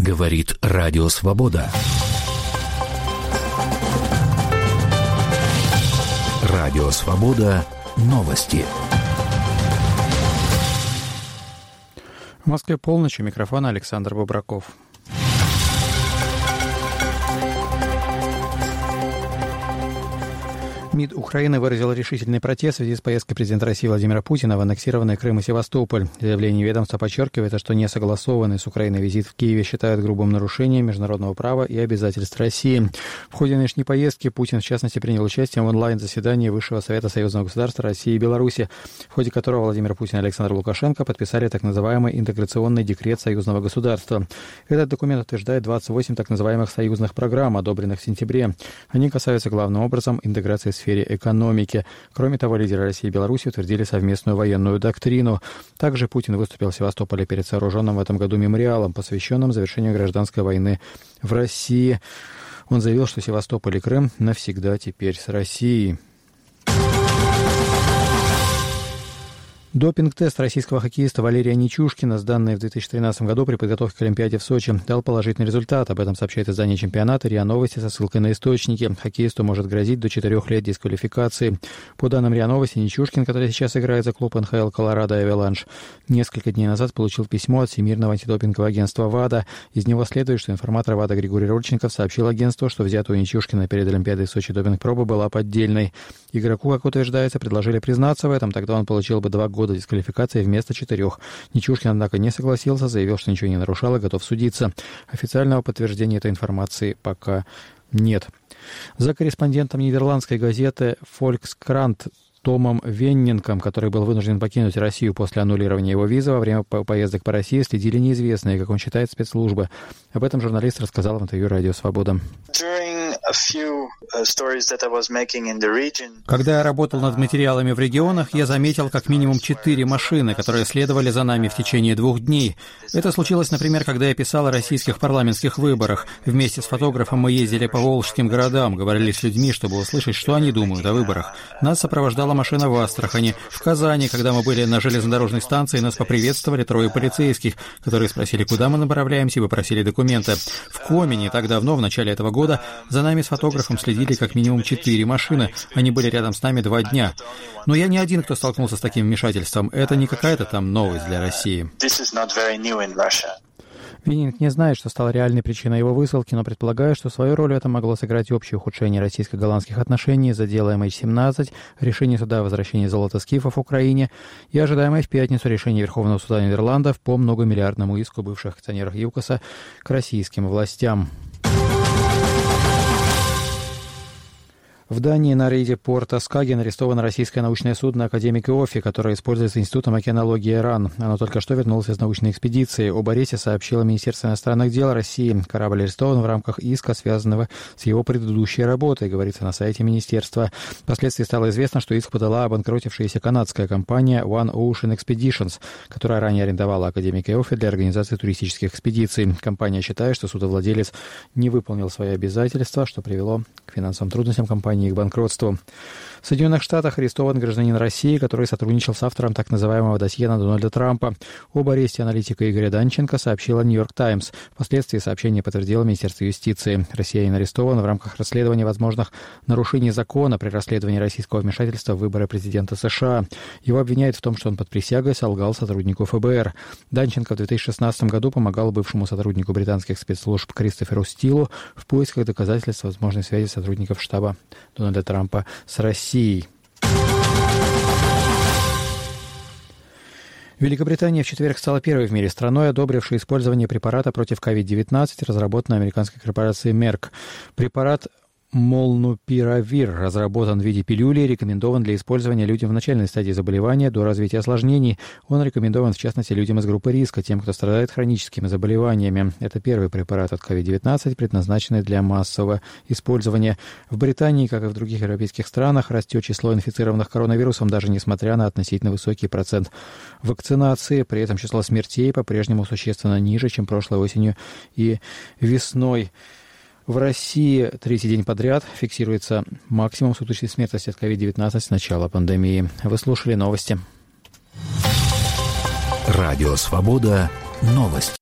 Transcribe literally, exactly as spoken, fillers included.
Говорит Радио Свобода. Радио Свобода. Новости. В Москве полночь. У микрофона Александр Бобраков. МИД Украины выразил решительный протест в связи с поездкой президента России Владимира Путина в аннексированный Крым и Севастополь. Заявление ведомства подчеркивает, что несогласованный с Украиной визит в Киеве считают грубым нарушением международного права и обязательств России. В ходе нынешней поездки Путин, в частности, принял участие в онлайн-заседании Высшего Совета Союзного государства России и Беларуси, в ходе которого Владимир Путин и Александр Лукашенко подписали так называемый интеграционный декрет союзного государства. Этот документ утверждает двадцать восемь так называемых союзных программ, одобренных в сентябре. Они касаются главным образом интеграции в сфере экономики. Кроме того, лидеры России и Беларуси утвердили совместную военную доктрину. Также Путин выступил в Севастополе перед сооруженным в этом году мемориалом, посвященным завершению гражданской войны в России. Он заявил, что Севастополь и Крым навсегда теперь с Россией. Допинг-тест российского хоккеиста Валерия Нечушкина, сданный в две тысячи тринадцатом году при подготовке к Олимпиаде в Сочи, дал положительный результат. Об этом сообщает издание чемпионата РИА Новости со ссылкой на источники. Хоккеисту может грозить до четырех лет дисквалификации. По данным РИА Новости, Нечушкин, который сейчас играет за клуб эн ха эл Колорадо Аваланж, несколько дней назад получил письмо от Всемирного антидопингового агентства ВАДА. Из него следует, что информатор ВАДА Григорий Родченков сообщил агентству, что взятая у Нечушкина перед Олимпиадой в Сочи допинг-проба была поддельной. Игроку, как утверждается, предложили признаться в этом, тогда он получил бы два года дисквалификации вместо четырех. Нечушкин, однако, не согласился, заявил, что ничего не нарушал и готов судиться. Официального подтверждения этой информации пока нет. За корреспондентом нидерландской газеты «Фолькскрант» Томом Веннинком, который был вынужден покинуть Россию после аннулирования его визы во время поездок по России, следили неизвестные, как он считает, спецслужбы. Об этом журналист рассказал в интервью «Радио Свобода». Когда я работал над материалами в регионах, я заметил как минимум четыре машины, которые следовали за нами в течение двух дней. Это случилось, например, когда я писал о российских парламентских выборах. Вместе с фотографом мы ездили по волжским городам, говорили с людьми, чтобы услышать, что они думают о выборах. Нас сопровождала машина в Астрахани. В Казани, когда мы были на железнодорожной станции, нас поприветствовали трое полицейских, которые спросили, куда мы направляемся, и попросили документы. В Комине, так давно, в начале этого года, за нами с фотографом следили как минимум четыре машины. Они были рядом с нами два дня. Но я не один, кто столкнулся с таким вмешательством. Это не какая-то там новость для России. Веннинг не знает, что стало реальной причиной его высылки, но предполагает, что свою роль в этом могло сыграть и общее ухудшение российско-голландских отношений за дело эм эйч семнадцать, решение суда о возвращении золота скифов в Украине и ожидаемое в пятницу решение Верховного суда Нидерландов по многомиллиардному иску бывших акционеров ЮКОСа к российским властям. В Дании на рейде порта Скаген арестовано российское научное судно «Академик Иоффе», которое используется Институтом океанологии РАН. Оно только что вернулось из научной экспедиции. Об аресте сообщило Министерство иностранных дел России. Корабль арестован в рамках иска, связанного с его предыдущей работой, говорится на сайте министерства. Впоследствии стало известно, что иск подала обанкротившаяся канадская компания One Ocean Expeditions, которая ранее арендовала «Академик Иоффе» для организации туристических экспедиций. Компания считает, что судовладелец не выполнил свои обязательства, что привело к финансовым трудностям компании и их банкротству. В Соединенных Штатах арестован гражданин России, который сотрудничал с автором так называемого досье на Дональда Трампа. Об аресте аналитика Игоря Данченко сообщила «Нью-Йорк Таймс». Впоследствии сообщение подтвердило Министерство юстиции. Россиянин арестован в рамках расследования возможных нарушений закона при расследовании российского вмешательства в выборы президента США. Его обвиняют в том, что он под присягой солгал сотруднику эф бэ эр. Данченко в две тысячи шестнадцатом году помогал бывшему сотруднику британских спецслужб Кристоферу Стилу в поисках доказательств возможной связи сотрудников штаба Дональда Трампа с Россией. Великобритания в четверг стала первой в мире страной, одобрившей использование препарата против ковид девятнадцать, разработанного американской корпорацией Merck. Препарат Молнупиравир разработан в виде пилюли и рекомендован для использования людям в начальной стадии заболевания до развития осложнений. Он рекомендован, в частности, людям из группы риска, тем, кто страдает хроническими заболеваниями. Это первый препарат от ковид девятнадцать, предназначенный для массового использования. В Британии, как и в других европейских странах, растет число инфицированных коронавирусом, даже несмотря на относительно высокий процент вакцинации. При этом число смертей по-прежнему существенно ниже, чем прошлой осенью и весной. В России третий день подряд фиксируется максимум суточной смертности от ковид девятнадцать с начала пандемии. Вы слушали новости. Радио Свобода. Новости.